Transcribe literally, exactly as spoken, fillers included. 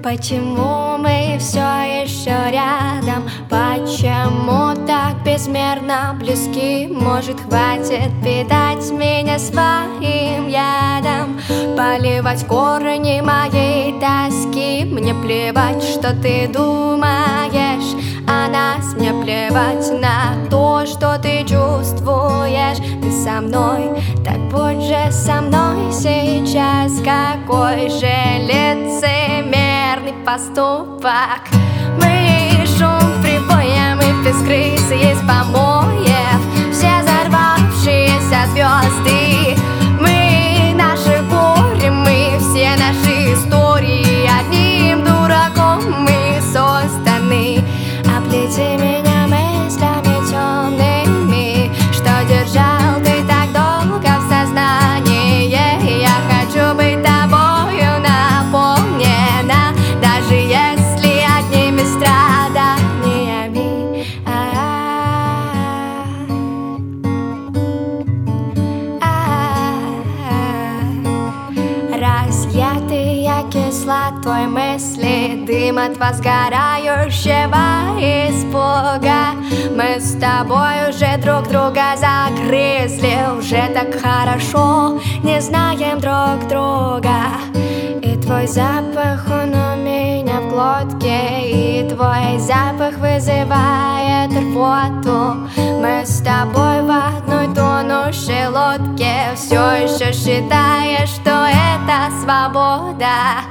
Почему мы все еще рядом? Почему так безмерно близки? Может, хватит питать меня своим ядом, поливать корни моей тоски? Мне плевать, что ты думаешь о нас, мне плевать на то, что ты чувствуешь. Ты со мной, так будь же со мной сейчас. Какой же лицемерный поступок. Мы шум прибоя, мы без крыс, есть помоев, все взорвавшиеся звезды. Мы наше горе, мы все наши истории. Одним дураком мы созданы. Оплети меня мыслями темными, что держал ты так долго в сознании. Я хочу быть тобою наполнена, даже если одними страданиями. Разъятые кислотой мысли, дым от возгорающего испуга. Мы с тобой уже друг друга загрызли, уже так хорошо не знаем друг друга. И твой запах, он у меня в глотке, и твой запах вызывает рвоту. Мы с тобой в одной тонущей лодке, все еще считаешь, что это свобода.